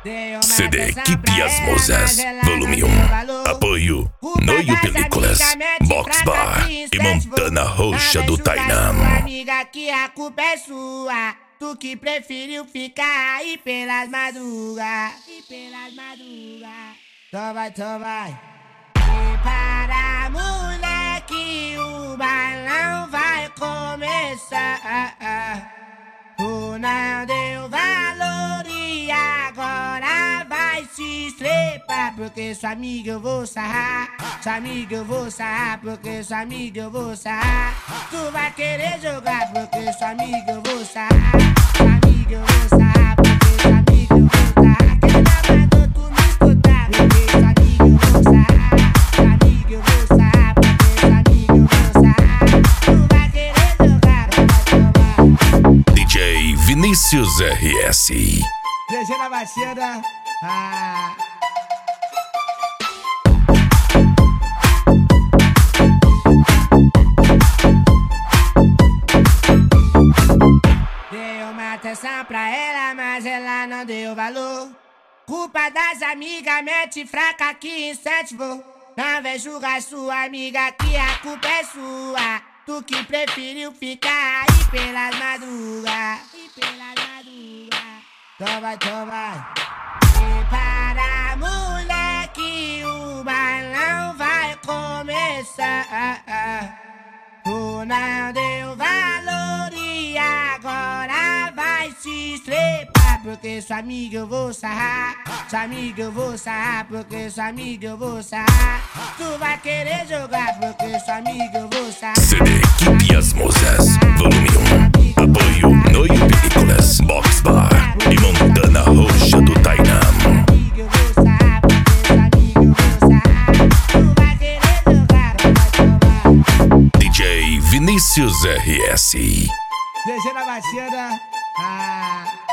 CD Equipe As Musas, volume 1. Apoio Noio Películas, Box Bar e Montana Roxa do Tainam. Amiga, que a culpa é sua. Tu que preferiu ficar aí pelas madrugas. Então vai. Prepara, moleque, o balão vai começar. Tu não deu valor e agora vai se estrepar. Porque sua amiga eu vou sarrar. Porque sua amiga eu vou sarrar. Tu vai querer jogar porque sua amiga eu vou sarrar. Sua amiga eu vou sarrar porque sua amiga eu vou sarrar. Quem não mandou tu me escutar? Porque sua amiga eu vou sarrar. Sua amiga eu vou sarrar porque sua amiga eu vou sarrar. Tu vai querer jogar, vai tomar. DJ Vinícius RS. GG na batida. Dei uma atenção pra ela, mas ela não deu valor. Culpa das amigas, mete fraca que incentivou. Não vem julgar sua amiga que a culpa é sua. Tu que preferiu ficar aí pelas madrugas. Então vai. Prepara, moleque, o balão vai começar. Tu não deu valor e agora vai se estrepar. Porque sua amiga eu vou sarrar. Porque sua amiga eu vou sarrar. Tu vai querer jogar porque sua amiga eu vou sarrar. CD Equipe As Musas, volume 1. Apoio Noio Películas, Box Bar e Montana Roxa do Tainam. DJ Vinícius RS. GG na batida.